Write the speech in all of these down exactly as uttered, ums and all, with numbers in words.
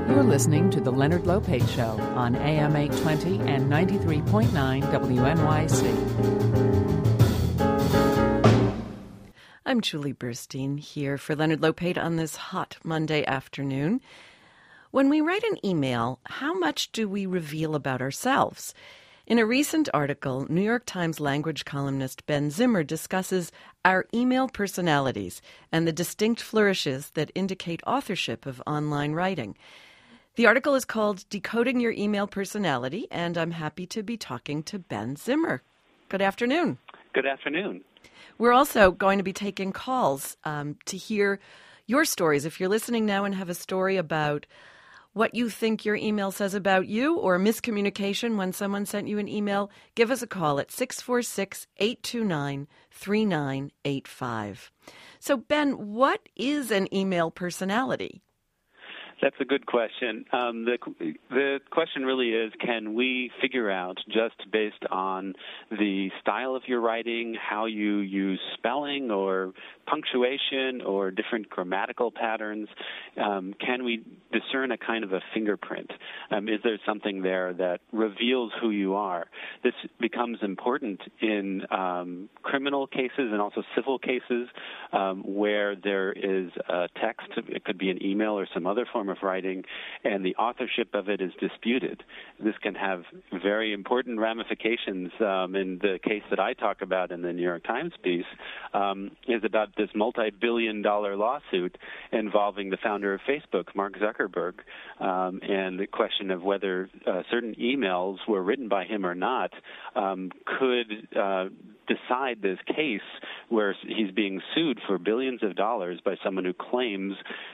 You're listening to The Leonard Lopate Show on A M eight twenty and ninety-three point nine W N Y C. I'm Julie Burstein here for Leonard Lopate on this hot Monday afternoon. When we write an email, how much do we reveal about ourselves? In a recent article, New York Times language columnist Ben Zimmer discusses our email personalities and the distinct flourishes that indicate authorship of online writing. The article is called Decoding Your Email Personality, and I'm happy to be talking to Ben Zimmer. Good afternoon. Good afternoon. We're also going to be taking calls um, to hear your stories. If you're listening now and have a story about what you think your email says about you or miscommunication when someone sent you an email, give us a call at six four six, eight two nine, three nine eight five. So, Ben, what is an email personality? That's a good question. Um, the the question really is, can we figure out, just based on the style of your writing, how you use spelling or punctuation or different grammatical patterns, um, can we discern a kind of a fingerprint? Um, is there something there that reveals who you are? This becomes important in um, criminal cases and also civil cases um, where there is a text. It could be an email or some other form of writing, and the authorship of it is disputed. This can have very important ramifications. Um, in the case that I talk about in the New York Times piece um, is about this multi-billion dollar lawsuit involving the founder of Facebook, Mark Zuckerberg, um, and the question of whether uh, certain emails were written by him or not um, could uh, decide this case where he's being sued for billions of dollars by someone who claims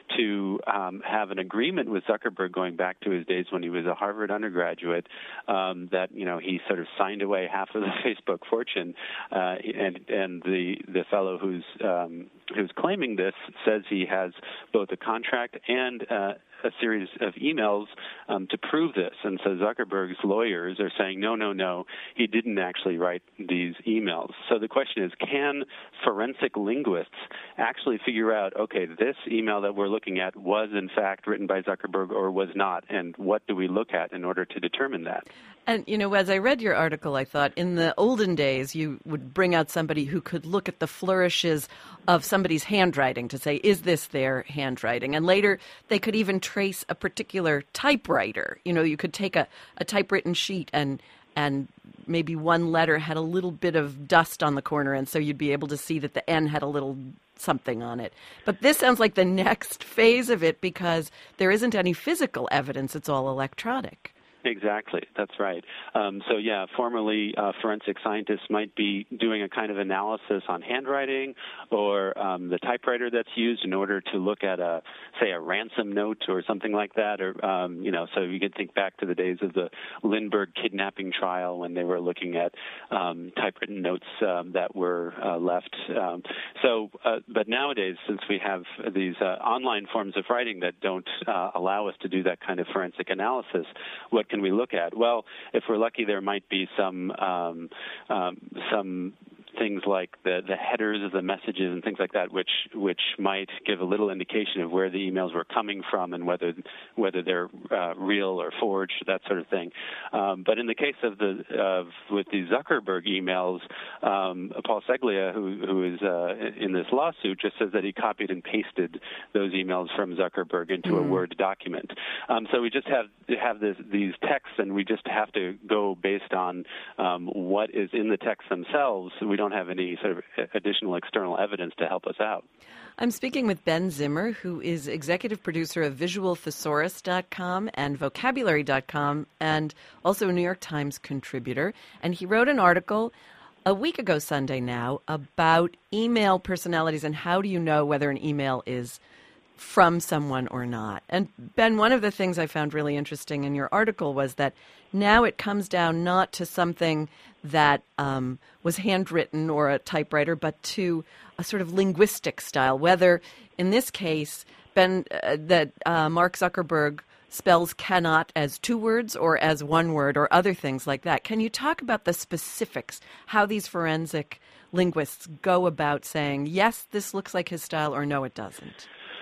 to um, have an agreement with Zuckerberg going back to his days when he was a Harvard undergraduate, um, that, you know, he sort of signed away half of the Facebook fortune, uh, and and the the fellow who's um, who's claiming this says he has both a contract and uh, a series of emails um, to prove this. And so Zuckerberg's lawyers are saying, no, no, no, he didn't actually write these emails. So the question is, can forensic linguists actually figure out, okay, this email that we're looking at was in fact written by Zuckerberg or was not, and what do we look at in order to determine that? And, you know, as I read your article, I thought in the olden days you would bring out somebody who could look at the flourishes of somebody's handwriting to say, is this their handwriting? And later they could even trace a particular typewriter. You know, you could take a, a typewritten sheet and and maybe one letter had a little bit of dust on the corner, and so you'd be able to see that the N had a little something on it. But this sounds like the next phase of it because there isn't any physical evidence. It's all electronic. Exactly. That's right. Um, so, yeah, formerly uh, forensic scientists might be doing a kind of analysis on handwriting or um, the typewriter that's used in order to look at a, say, a ransom note or something like that. Or, um, you know, so you could think back to the days of the Lindbergh kidnapping trial when they were looking at um, typewritten notes um, that were uh, left. Um, so, uh, but nowadays, since we have these uh, online forms of writing that don't uh, allow us to do that kind of forensic analysis, what can we look at? Well, if we're lucky, there might be some um, um, some things like the, the headers of the messages and things like that, which which might give a little indication of where the emails were coming from and whether whether they're uh, real or forged, that sort of thing. Um, but in the case of the of with the Zuckerberg emails, um, Paul Seglia, who who is uh, in this lawsuit, just says that he copied and pasted those emails from Zuckerberg into mm. a Word document. Um, so we just have have this, these texts, and we just have to go based on um, what is in the text themselves. We don't don't have any sort of additional external evidence to help us out. I'm speaking with Ben Zimmer, who is executive producer of visual thesaurus dot com and vocabulary dot com, and also a New York Times contributor. And he wrote an article a week ago Sunday now about email personalities and how do you know whether an email is from someone or not. And Ben, one of the things I found really interesting in your article was that now it comes down not to something that um, was handwritten or a typewriter, but to a sort of linguistic style, whether in this case, Ben, uh, that uh, Mark Zuckerberg spells cannot as two words or as one word or other things like that. Can you talk about the specifics, how these forensic linguists go about saying, yes, this looks like his style, or no, it doesn't?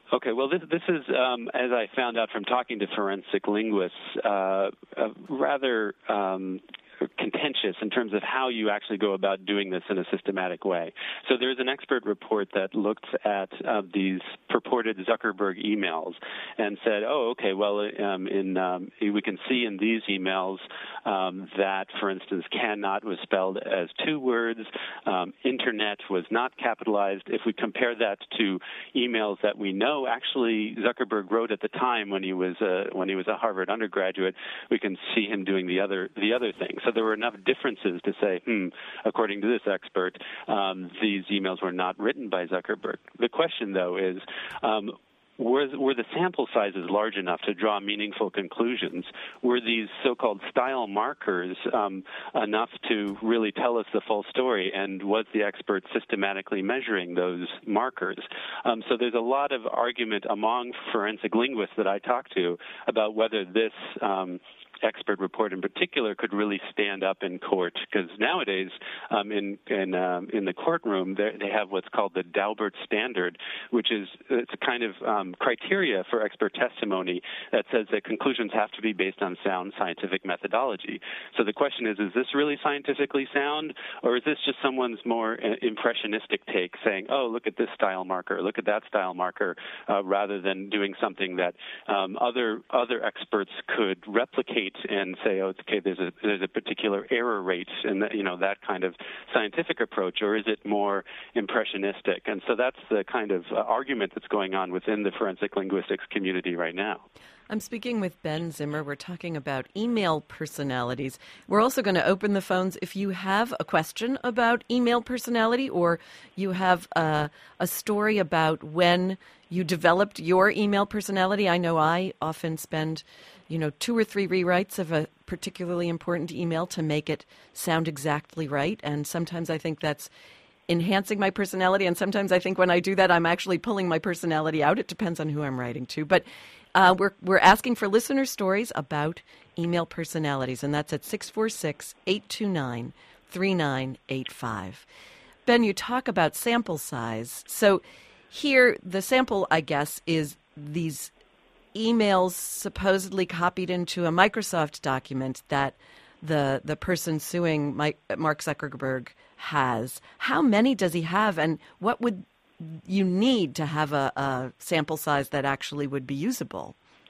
Okay, well, this, this is, um, as I found out from talking to forensic linguists, uh, uh, rather um, contentious in terms of how you actually go about doing this in a systematic way. So there's an expert report that looked at uh, these purported Zuckerberg emails and said, oh, okay, well, um, in um, we can see in these emails um, that, for instance, cannot was spelled as two words, um, internet was not capitalized. If we compare that to emails that we know actually Zuckerberg wrote at the time when he was uh, when he was a Harvard undergraduate, we can see him doing the other the other things. So there were enough differences to say, hmm, according to this expert, um, these emails were not written by Zuckerberg. The question, though, is um, were, were the sample sizes large enough to draw meaningful conclusions? Were these so-called style markers um, enough to really tell us the full story? And was the expert systematically measuring those markers? Um, so there's a lot of argument among forensic linguists that I talk to about whether this um, expert report in particular could really stand up in court, because nowadays um, in in, um, in the courtroom they have what's called the Daubert standard, which is it's a kind of um, criteria for expert testimony that says that conclusions have to be based on sound scientific methodology. So the question is, is this really scientifically sound, or is this just someone's more impressionistic take, saying, oh, look at this style marker, look at that style marker, uh, rather than doing something that um, other other experts could replicate and say, oh, okay, there's a there's a particular error rate, and that, you know, that kind of scientific approach, or is it more impressionistic? And so that's the kind of uh, argument that's going on within the forensic linguistics community right now. I'm speaking with Ben Zimmer. We're talking about email personalities. We're also going to open the phones. If you have a question about email personality, or you have a, a story about when you developed your email personality. I know I often spend, you know, two or three rewrites of a particularly important email to make it sound exactly right. And sometimes I think that's enhancing my personality. And sometimes I think when I do that, I'm actually pulling my personality out. It depends on who I'm writing to. But Uh, we're we're asking for listener stories about email personalities, and that's at six four six, eight two nine, three nine eight five. Ben, you talk about sample size. So here, the sample, I guess, is these emails supposedly copied into a Microsoft document that the the person suing Mike, Mark Zuckerberg has. How many does he have, and what would you need to have a, a sample size that actually would be usable?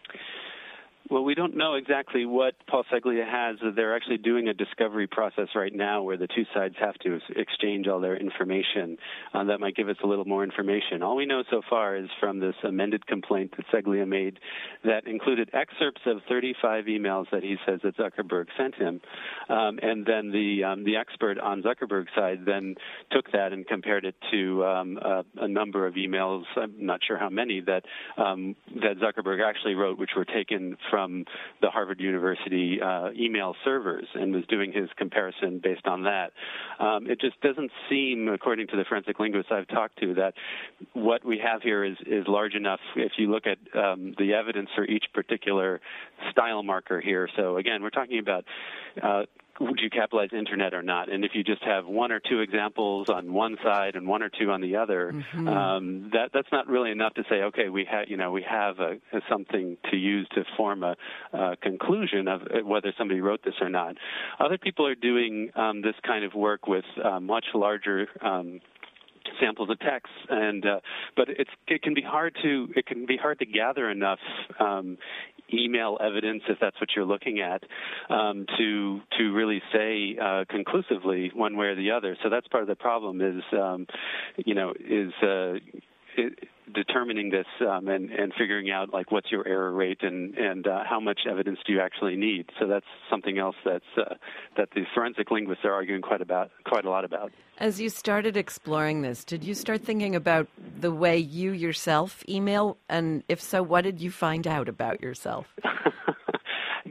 Well, we don't know exactly what Paul Seglia has. They're actually doing a discovery process right now where the two sides have to exchange all their information. Uh, that might give us a little more information. All we know so far is from this amended complaint that Seglia made that included excerpts of thirty-five emails that he says that Zuckerberg sent him. Um, and then the um, the expert on Zuckerberg's side then took that and compared it to um, a, a number of emails, I'm not sure how many, that, um, that Zuckerberg actually wrote, which were taken from from the Harvard University uh, email servers, and was doing his comparison based on that. Um, it just doesn't seem, according to the forensic linguists I've talked to, that what we have here is, is large enough if you look at um, the evidence for each particular style marker here. So again, we're talking about uh, would you capitalize internet or not? And if you just have one or two examples on one side and one or two on the other, mm-hmm. um, that that's not really enough to say, okay, we have you know we have a, a something to use to form a, a conclusion of whether somebody wrote this or not. Other people are doing um, this kind of work with uh, much larger Um, samples of text, and uh, but it's it can be hard to it can be hard to gather enough um, email evidence, if that's what you're looking at, um, to to really say uh, conclusively one way or the other. So that's part of the problem. Is um, you know is uh, it, determining this um, and, and figuring out like what's your error rate and and uh, how much evidence do you actually need. So that's something else that's uh, that the forensic linguists are arguing quite about quite a lot about. As you started exploring this, did you start thinking about the way you yourself email? And if so, what did you find out about yourself?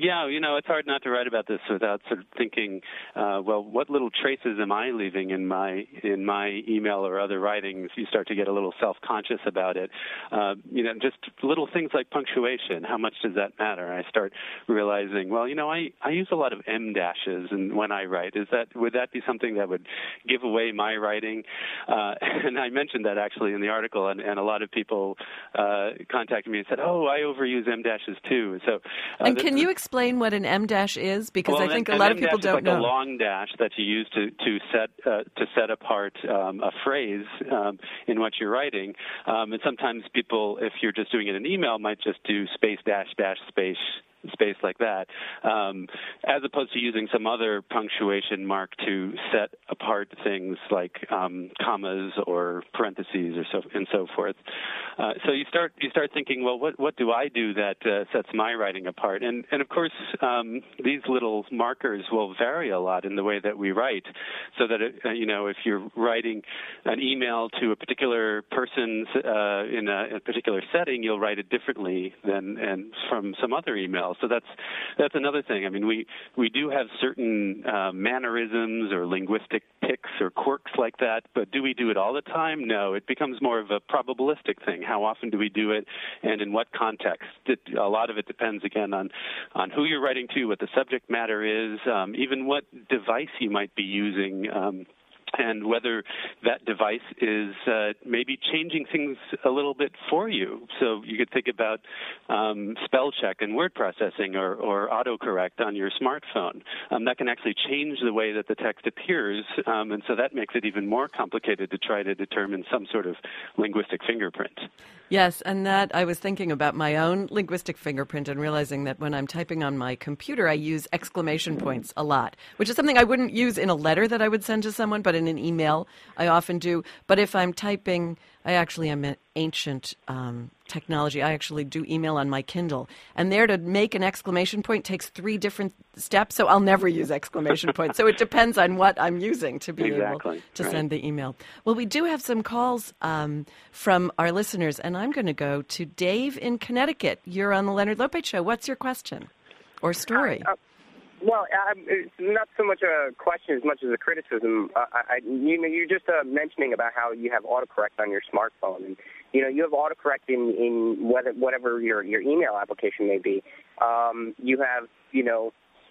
Yeah, you know, it's hard not to write about this without sort of thinking, uh, well, what little traces am I leaving in my in my email or other writings? You start to get a little self-conscious about it. Uh, you know, just little things like punctuation. How much does that matter? I start realizing, well, you know, I, I use a lot of em dashes, and when I write, is that would that be something that would give away my writing? Uh, and I mentioned that actually in the article, and, and a lot of people uh, contacted me and said, oh, I overuse em dashes too. So, uh, and can you explain what an em dash is? Because well, I think an, a lot an of people em-dash don't is like know. a long dash that you use to to set uh, to set apart um, a phrase um, in what you're writing. Um, and sometimes people, if you're just doing it in email, might just do space dash dash space. space like that, um, as opposed to using some other punctuation mark to set apart things like um, commas or parentheses or so and so forth. Uh, so you start you start thinking, well, what what do I do that uh, sets my writing apart? And and of course, um, these little markers will vary a lot in the way that we write. So that it, uh, you know, if you're writing an email to a particular person uh, in a, a particular setting, you'll write it differently than and from some other email. So that's that's another thing. I mean, we, we do have certain uh, mannerisms or linguistic tics or quirks like that, but do we do it all the time? No. It becomes more of a probabilistic thing. How often do we do it, and in what context? It, a lot of it depends, again, on, on who you're writing to, what the subject matter is, um, even what device you might be using. Um, and whether that device is uh, maybe changing things a little bit for you. So you could think about um, spell check and word processing or, or autocorrect on your smartphone. Um, that can actually change the way that the text appears, um, and so that makes it even more complicated to try to determine some sort of linguistic fingerprint. Yes, and that I was thinking about my own linguistic fingerprint and realizing that when I'm typing on my computer, I use exclamation points a lot, which is something I wouldn't use in a letter that I would send to someone, but in an email I often do. But if I'm typing, I actually am an ancient um, technology. I actually do email on my Kindle. And there to make an exclamation point takes three different steps, so I'll never use exclamation points. So it depends on what I'm using to be exactly. able to right. send the email. Well, we do have some calls um, from our listeners, and I'm going to go to Dave in Connecticut. You're on the Leonard Lopate Show. What's your question or story? Hi, uh, well, um, it's not so much a question as much as a criticism. Uh, I, you know, you're just uh, mentioning about how you have autocorrect on your smartphone, and you know, you have autocorrect in, in whether, whatever your, your email application may be. Um, you have, you know,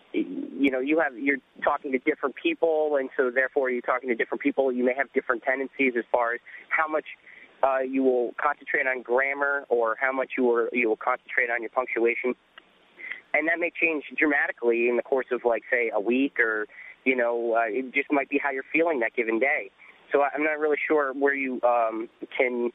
you know, you have you're talking to different people, and so therefore you're talking to different people. You may have different tendencies as far as how much uh, you will concentrate on grammar or how much you will you will concentrate on your punctuation. And that may change dramatically in the course of, like, say, a week, or, you know, uh, it just might be how you're feeling that given day. So I'm not really sure where you um, can,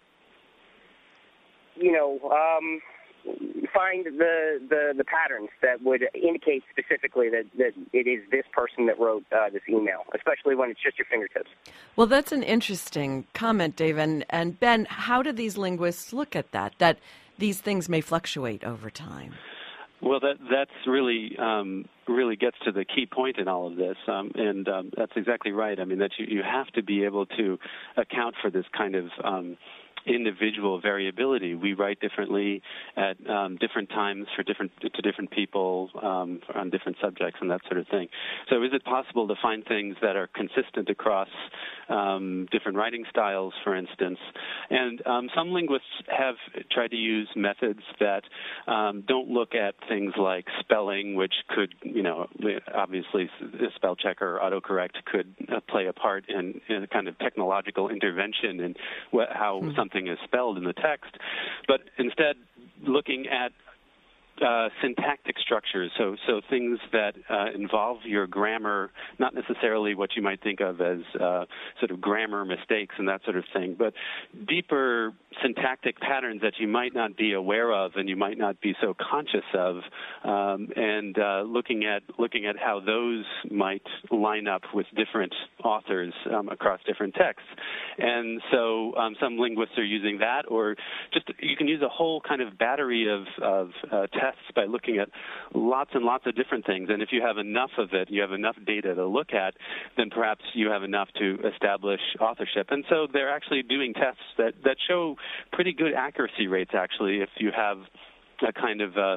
you know, um, find the, the, the patterns that would indicate specifically that, that it is this person that wrote uh, this email, especially when it's just your fingertips. Well, that's an interesting comment, Dave. And, and Ben, how do these linguists look at that, that these things may fluctuate over time? Well, that that's really um, really gets to the key point in all of this, um, and um, that's exactly right. I mean, that you, you have to be able to account for this kind of um, individual variability. We write differently at um, different times for different to different people um, on different subjects and that sort of thing. So is it possible to find things that are consistent across um, different writing styles, for instance? And um, some linguists have tried to use methods that um, don't look at things like spelling, which could, you know, obviously spell check or autocorrect could uh, play a part in, in a kind of technological intervention in what, how mm-hmm. something is spelled in the text, but instead looking at Uh, syntactic structures, so so things that uh, involve your grammar, not necessarily what you might think of as uh, sort of grammar mistakes and that sort of thing, but deeper syntactic patterns that you might not be aware of and you might not be so conscious of, um, and uh, looking at looking at how those might line up with different authors um, across different texts. And so um, some linguists are using that, or just you can use a whole kind of battery of, of uh, tests by looking at lots and lots of different things. And if you have enough of it, you have enough data to look at, then perhaps you have enough to establish authorship. And so they're actually doing tests that, that show pretty good accuracy rates, actually, if you have a kind of uh,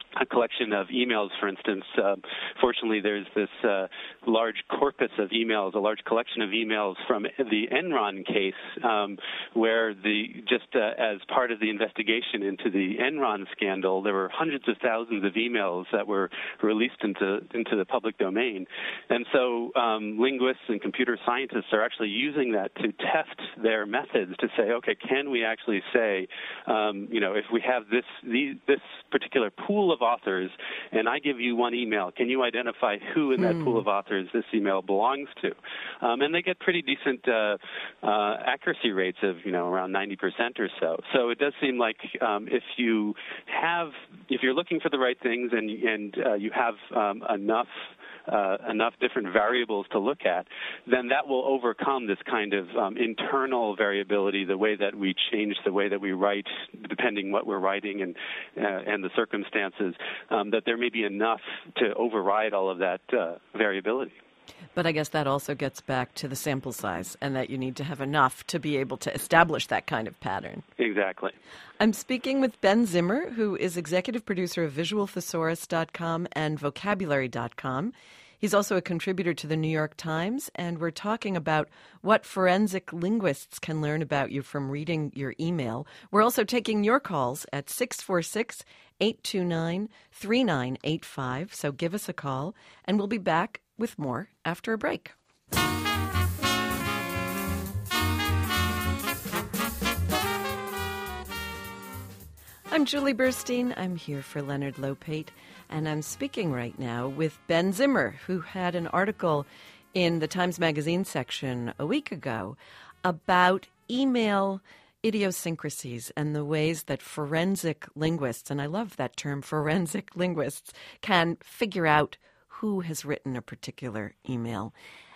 a collection of emails, for instance. Uh, fortunately, there's this uh, large corpus of emails, a large collection of emails from the Enron case, um, where the just uh, as part of the investigation into the Enron scandal, there were hundreds of thousands of emails that were released into into the public domain, and so um, linguists and computer scientists are actually using that to test their methods to say, okay, can we actually say, um, you know, if we have this the, this particular pool of authors, and I give you one email, can you identify who in that mm. pool of authors this email belongs to? Um, and they get pretty decent uh, uh, accuracy rates of, you know, around ninety percent or so. So it does seem like um, if you have, if you're looking for the right things and and uh, you have um, enough Uh, enough different variables to look at, then that will overcome this kind of um, internal variability, the way that we change the way that we write, depending what we're writing and uh, and the circumstances, um, that there may be enough to override all of that uh, variability. But I guess that also gets back to the sample size, and that you need to have enough to be able to establish that kind of pattern. Exactly. I'm speaking with Ben Zimmer, who is executive producer of visual thesaurus dot com and vocabulary dot com. He's also a contributor to the New York Times, and we're talking about what forensic linguists can learn about you from reading your email. We're also taking your calls at six four six, eight two nine, three nine eight five, so give us a call, and we'll be back with more after a break. I'm Julie Burstein. I'm here for Leonard Lopate, and I'm speaking right now with Ben Zimmer, who had an article in the Times Magazine section a week ago about email idiosyncrasies and the ways that forensic linguists, and I love that term, forensic linguists, can figure out who has written a particular email.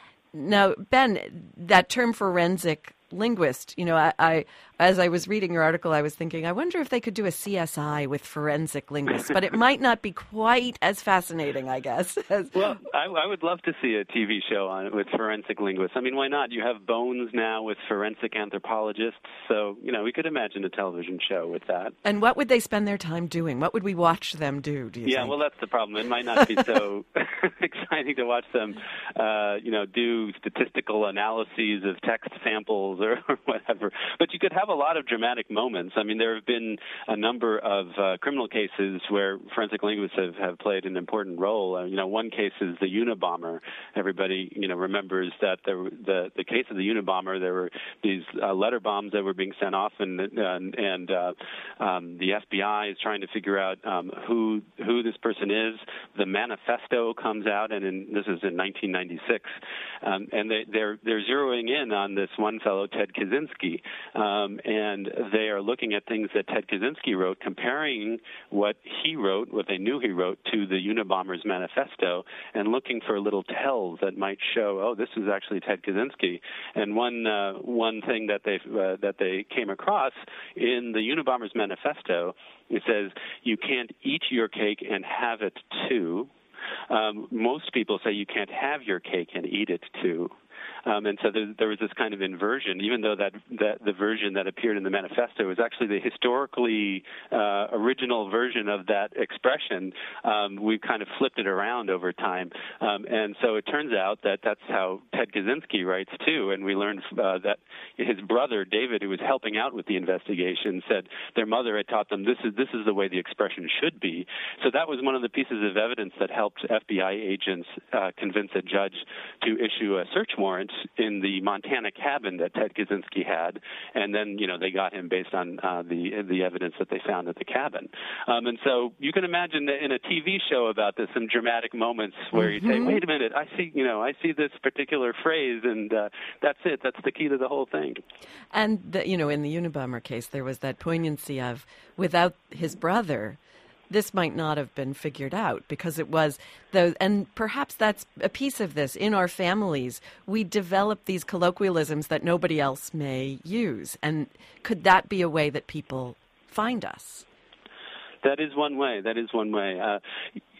Now, Ben, that term forensic linguist, you know, I, I as I was reading your article, I was thinking, I wonder if they could do a C S I with forensic linguists, but it might not be quite as fascinating, I guess. As... Well, I, I would love to see a T V show on it with forensic linguists. I mean, why not? You have Bones now with forensic anthropologists, so, you know, we could imagine a television show with that. And what would they spend their time doing? What would we watch them do, do you yeah, think? well, that's the problem. It might not be so exciting to watch them, uh, you know, do statistical analyses of text samples or whatever. But you could have a lot of dramatic moments. I mean, there have been a number of uh, criminal cases where forensic linguists have, have played an important role. Uh, you know, one case is the Unabomber. Everybody, you know, remembers that there, the the case of the Unabomber. There were these uh, letter bombs that were being sent off, and and, and uh, um, the F B I is trying to figure out um, who who this person is. The manifesto comes out, and in, this is in nineteen ninety-six, um, and they, they're they're zeroing in on this one fellow, Ted Kaczynski, um, and they are looking at things that Ted Kaczynski wrote, comparing what he wrote, what they knew he wrote, to the Unabomber's manifesto, and looking for little tells that might show, oh, this is actually Ted Kaczynski. And one uh, one thing that they uh, that they came across in the Unabomber's manifesto, it says, you can't eat your cake and have it too. Um, most people say you can't have your cake and eat it too. Um, and so there, there was this kind of inversion, even though that, that the version that appeared in the manifesto was actually the historically uh, original version of that expression. Um, we've kind of flipped it around over time. Um, and so it turns out that that's how Ted Kaczynski writes, too. And we learned uh, that his brother, David, who was helping out with the investigation, said their mother had taught them this is, this is the way the expression should be. So that was one of the pieces of evidence that helped F B I agents uh, convince a judge to issue a search warrant in the Montana cabin that Ted Kaczynski had, and then, you know, they got him based on uh, the the evidence that they found at the cabin. Um, and so you can imagine that in a T V show about this, some dramatic moments where mm-hmm. you say, wait a minute, I see, you know, I see this particular phrase, and uh, that's it. That's the key to the whole thing. And, the, you know, in the Unabomber case, there was that poignancy of, without his brother, this might not have been figured out, because it was those, and perhaps that's a piece of this. In our families, we develop these colloquialisms that nobody else may use. And could that be a way that people find us? That is one way. That is one way. Uh,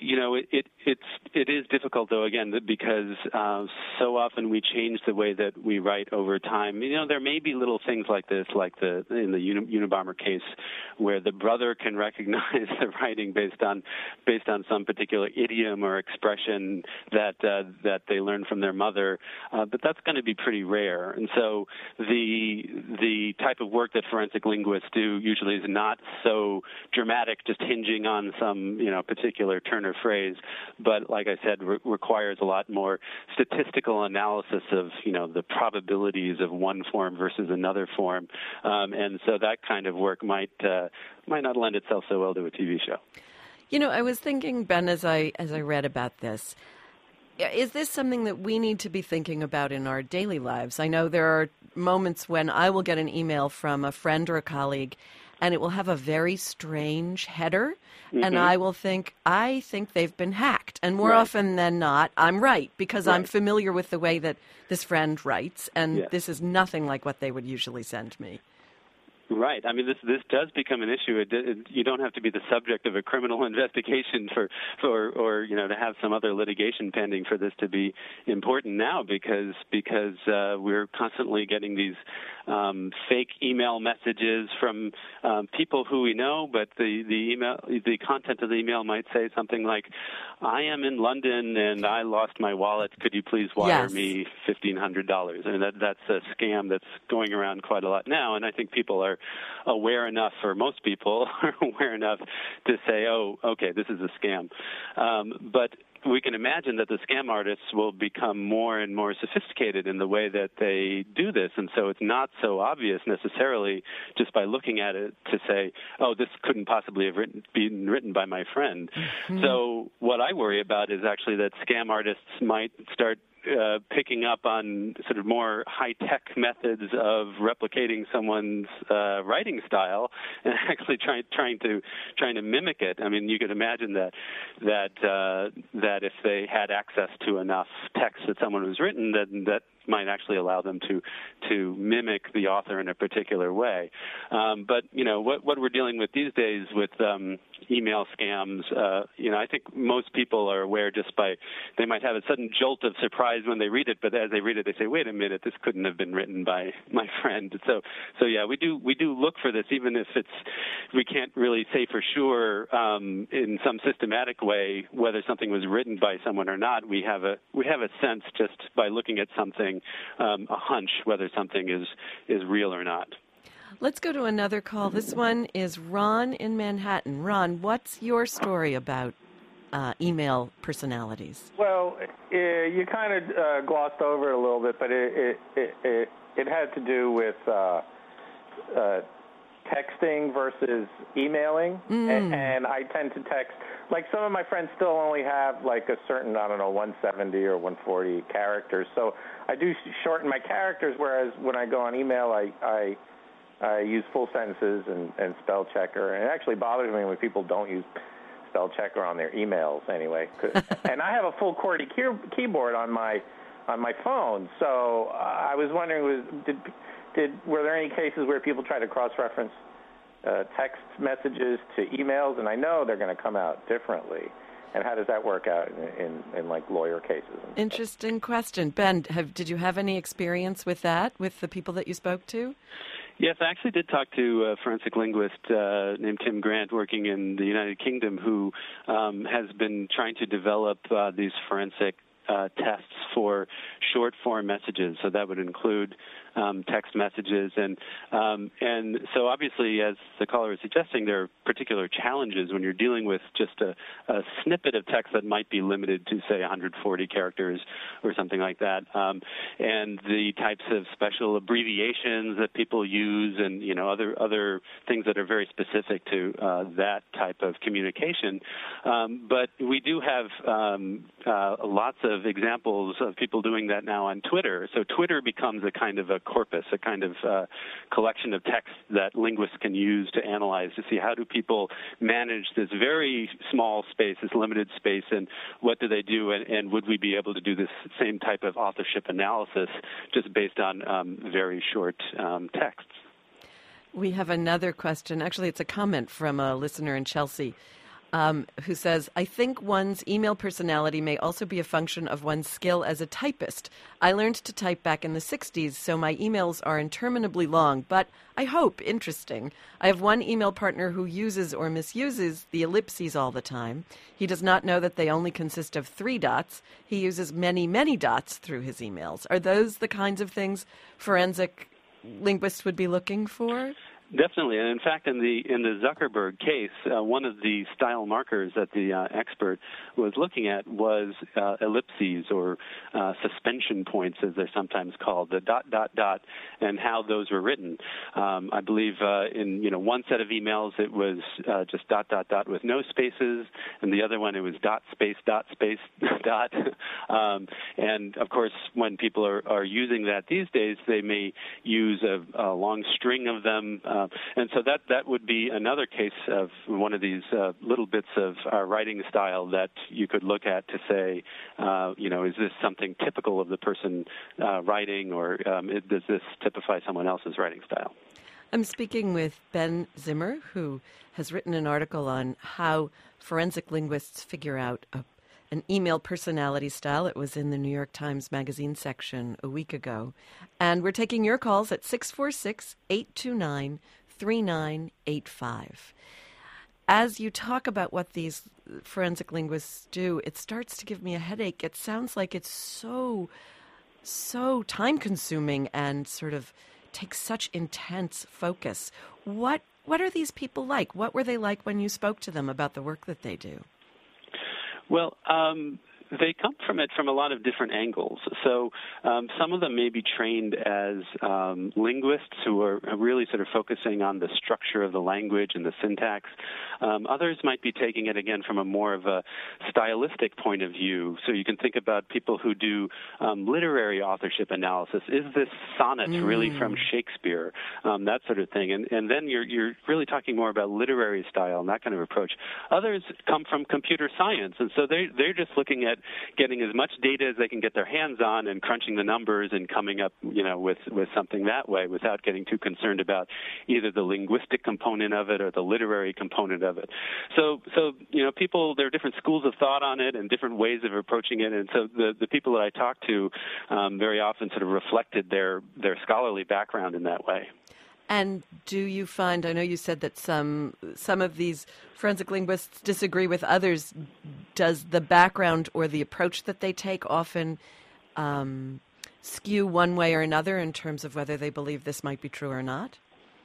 you know, it, it it's it is difficult though again because uh, so often we change the way that we write over time. You know, there may be little things like this, like the in the Uni- Unabomber case, where the brother can recognize the writing based on based on some particular idiom or expression that uh, that they learned from their mother, uh, but that's going to be pretty rare. And so the the type of work that forensic linguists do usually is not so dramatic, just hinging on some you know particular turn or phrase, but like I said, re- requires a lot more statistical analysis of you know the probabilities of one form versus another form, um, and so that kind of work might uh, might not lend itself so well to a T V show. You know, I was thinking, Ben, as I as I read about this, is this something that we need to be thinking about in our daily lives? I know there are moments when I will get an email from a friend or a colleague, and it will have a very strange header, mm-hmm. and I will think, I think they've been hacked. And more right. often than not, I'm right, because right. I'm familiar with the way that this friend writes, and yes. this is nothing like what they would usually send me. Right. I mean, this this does become an issue. It, it, you don't have to be the subject of a criminal investigation for, for, or you know, to have some other litigation pending for this to be important now, because because uh, we're constantly getting these um, fake email messages from um, people who we know, but the the email the content of the email might say something like, "I am in London and I lost my wallet. Could you please wire yes. me fifteen hundred dollars?" I mean, that that's a scam that's going around quite a lot now, and I think people are aware enough, or most people are aware enough to say, oh, okay, this is a scam. Um, but we can imagine that the scam artists will become more and more sophisticated in the way that they do this. And so it's not so obvious necessarily just by looking at it to say, oh, this couldn't possibly have written, been written by my friend. Mm-hmm. So what I worry about is actually that scam artists might start Uh, picking up on sort of more high-tech methods of replicating someone's uh, writing style and actually trying trying to trying to mimic it. I mean, you could imagine that that uh, that if they had access to enough text that someone was written, that that might actually allow them to to mimic the author in a particular way. Um, but you know what what we're dealing with these days with um, email scams. Uh, you know, I think most people are aware just by they might have a sudden jolt of surprise when they read it, but as they read it, they say, "Wait a minute, this couldn't have been written by my friend." So, so yeah, we do we do look for this, even if it's we can't really say for sure um, in some systematic way whether something was written by someone or not. We have a we have a sense just by looking at something, um, a hunch whether something is is real or not. Let's go to another call. This one is Ron in Manhattan. Ron, what's your story about uh, email personalities? Well, uh, you kind of uh, glossed over it a little bit, but it it it, it, it had to do with uh, uh, texting versus emailing, mm. and, and I tend to text. Like some of my friends still only have like a certain, I don't know, one seventy or one forty characters. So I do shorten my characters, whereas when I go on email, I I, I use full sentences and, and spell checker. And it actually bothers me when people don't use spell checker on their emails anyway. And I have a full QWERTY key- keyboard on my on my phone. So uh, I was wondering, was did did were there any cases where people try to cross-reference Uh, text messages to emails, and I know they're going to come out differently. And how does that work out in, in, in like lawyer cases? And Interesting stuff? Question, Ben. Have, did you have any experience with that with the people that you spoke to? Yes, I actually did talk to a forensic linguist uh, named Tim Grant working in the United Kingdom who um, has been trying to develop uh, these forensic uh, tests for short-form messages. So that would include Um, text messages, and um, and so obviously, as the caller is suggesting, there are particular challenges when you're dealing with just a, a snippet of text that might be limited to, say, one hundred forty characters or something like that, um, and the types of special abbreviations that people use, and you know other other things that are very specific to uh, that type of communication. Um, but we do have um, uh, lots of examples of people doing that now on Twitter. So Twitter becomes a kind of a corpus, a kind of uh, collection of text that linguists can use to analyze to see how do people manage this very small space, this limited space, and what do they do, and, and would we be able to do this same type of authorship analysis just based on um, very short um, texts? We have another question. Actually, it's a comment from a listener in Chelsea. um, who says, I think one's email personality may also be a function of one's skill as a typist. I learned to type back in the sixties, so my emails are interminably long, but I hope interesting. I have one email partner who uses or misuses the ellipses all the time. He does not know that they only consist of three dots. He uses many, many dots through his emails. Are those the kinds of things forensic linguists would be looking for? Definitely, and in fact, in the in the Zuckerberg case, uh, one of the style markers that the uh, expert was looking at was uh, ellipses or uh, suspension points, as they're sometimes called, the dot dot dot, and how those were written. Um, I believe uh, in you know one set of emails it was uh, just dot dot dot with no spaces, and the other one it was dot space dot space dot. um, and of course, when people are, are using that these days, they may use a, a long string of them. Uh, and so that, that would be another case of one of these uh, little bits of our writing style that you could look at to say, uh, you know, is this something typical of the person uh, writing, or um, it, does this typify someone else's writing style? I'm speaking with Ben Zimmer, who has written an article on how forensic linguists figure out a an email personality style. It was in the New York Times Magazine section a week ago. And we're taking your calls at six four six, eight two nine, three nine eight five. As you talk about what these forensic linguists do, it starts to give me a headache. It sounds like it's so, so time-consuming and sort of takes such intense focus. What, what are these people like? What were they like when you spoke to them about the work that they do? Well, um, they come from it from a lot of different angles. So um, some of them may be trained as um, linguists who are really sort of focusing on the structure of the language and the syntax. Um, others might be taking it, again, from a more of a stylistic point of view. So you can think about people who do um, literary authorship analysis. Is this sonnet mm. really from Shakespeare? Um, that sort of thing. And, and then you're, you're really talking more about literary style and that kind of approach. Others come from computer science, and so they, they're just looking at getting as much data as they can get their hands on and crunching the numbers and coming up, you know, with, with something that way without getting too concerned about either the linguistic component of it or the literary component of it. So, so you know, people, there are different schools of thought on it and different ways of approaching it. And so the, the people that I talked to um, very often sort of reflected their, their scholarly background in that way. And do you find, I know you said that some some of these forensic linguists disagree with others. Does the background or the approach that they take often um, skew one way or another in terms of whether they believe this might be true or not?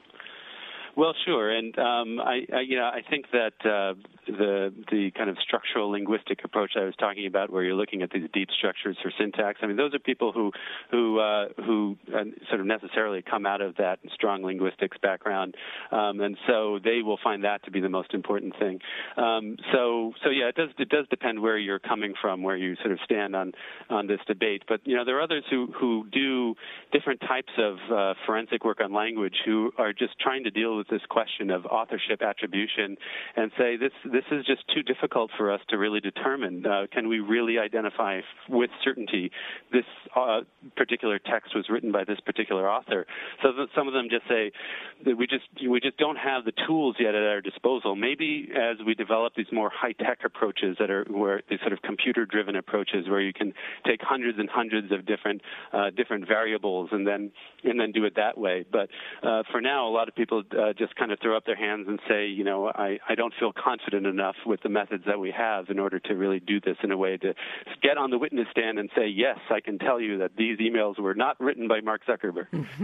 Well, sure, and um, I, I, you know, I think that uh, the the kind of structural linguistic approach I was talking about, where you're looking at these deep structures for syntax, I mean, those are people who who uh, who uh, sort of necessarily come out of that strong linguistics background, um, and so they will find that to be the most important thing. Um, so, so yeah, it does it does depend where you're coming from, where you sort of stand on on this debate. But you know, there are others who who do different types of uh, forensic work on language who are just trying to deal with this question of authorship attribution and say this this is just too difficult for us to really determine. Uh, can we really identify f- with certainty this uh, particular text was written by this particular author? So that some of them just say that we just we just don't have the tools yet at our disposal. Maybe as we develop these more high-tech approaches that are where these sort of computer-driven approaches where you can take hundreds and hundreds of different uh, different variables and then and then do it that way. But uh, for now, a lot of people uh, just kind of throw up their hands and say, you know, I, I don't feel confident enough with the methods that we have in order to really do this in a way to get on the witness stand and say, yes, I can tell you that these emails were not written by Mark Zuckerberg.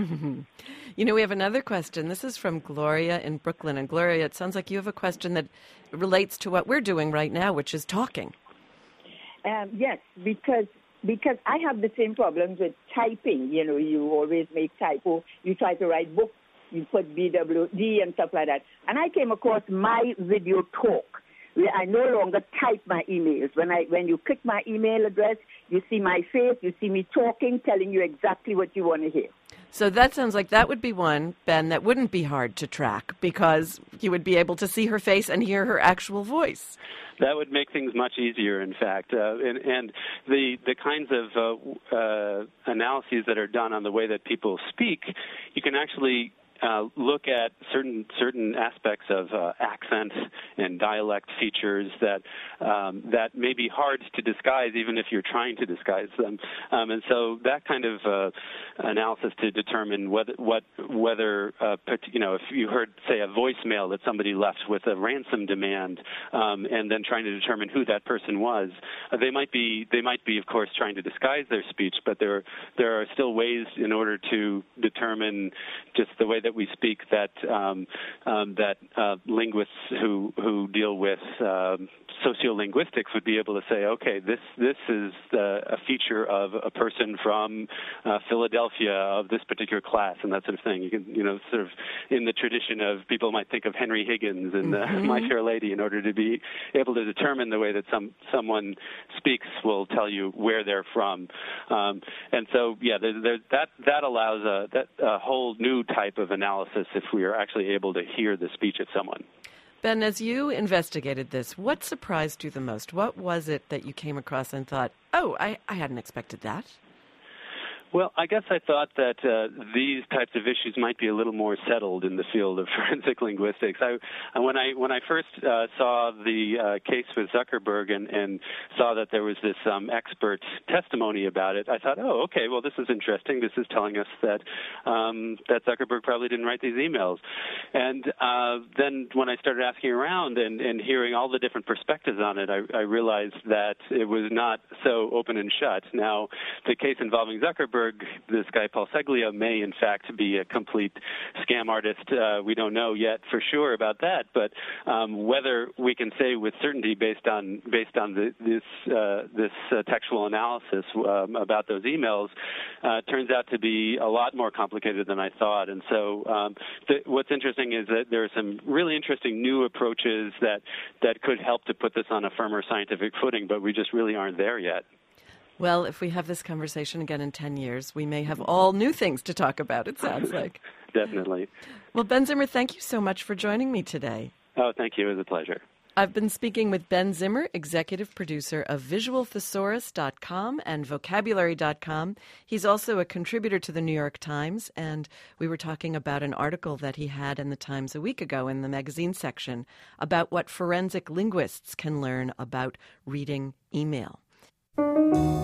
You know, we have another question. This is from Gloria in Brooklyn. And Gloria, it sounds like you have a question that relates to what we're doing right now, which is talking. Um, yes, because because I have the same problems with typing. You know, you always make typo. You try to write books. You put B W D and stuff like that. And I came across My Video Talk, where I no longer type my emails. When I when you click my email address, you see my face, you see me talking, telling you exactly what you want to hear. So that sounds like that would be one, Ben, that wouldn't be hard to track because you would be able to see her face and hear her actual voice. That would make things much easier, in fact. Uh, and, and the the kinds of uh, uh, analyses that are done on the way that people speak, you can actually uh, look at certain certain aspects of uh, accent and dialect features that um, that may be hard to disguise, even if you're trying to disguise them. Um, and so that kind of uh, analysis to determine whether what whether uh, you know if you heard, say, a voicemail that somebody left with a ransom demand, um, and then trying to determine who that person was, uh, they might be they might be, of course, trying to disguise their speech, but there there are still ways in order to determine just the way that we speak that um, um, that uh, linguists who who deal with um, sociolinguistics would be able to say, okay, this this is uh, a feature of a person from uh, Philadelphia of this particular class and that sort of thing. You can, you know, sort of in the tradition of people might think of Henry Higgins and uh, mm-hmm. My Fair Lady in order to be able to determine the way that some someone speaks will tell you where they're from. Um, and so, yeah, there, there, that that allows a, that, a whole new type of analysis if we are actually able to hear the speech of someone. Ben, as you investigated this, what surprised you the most? What was it that you came across and thought, oh, I, I hadn't expected that? Well, I guess I thought that uh, these types of issues might be a little more settled in the field of forensic linguistics. I, when I when I first uh, saw the uh, case with Zuckerberg and, and saw that there was this um, expert testimony about it, I thought, oh, okay, well, this is interesting. This is telling us that um, that Zuckerberg probably didn't write these emails. And uh, then when I started asking around and, and hearing all the different perspectives on it, I, I realized that it was not so open and shut. Now, the case involving Zuckerberg, this guy Paul Seglia may in fact be a complete scam artist. Uh, we don't know yet for sure about that, but um, whether we can say with certainty based on based on the, this uh, this uh, textual analysis um, about those emails uh, turns out to be a lot more complicated than I thought. And so um, th- what's interesting is that there are some really interesting new approaches that that could help to put this on a firmer scientific footing, but we just really aren't there yet. Well, if we have this conversation again in ten years, we may have all new things to talk about, it sounds like. Definitely. Well, Ben Zimmer, thank you so much for joining me today. Oh, thank you. It was a pleasure. I've been speaking with Ben Zimmer, executive producer of visual thesaurus dot com and vocabulary dot com. He's also a contributor to the New York Times, and we were talking about an article that he had in the Times a week ago in the magazine section about what forensic linguists can learn about reading email.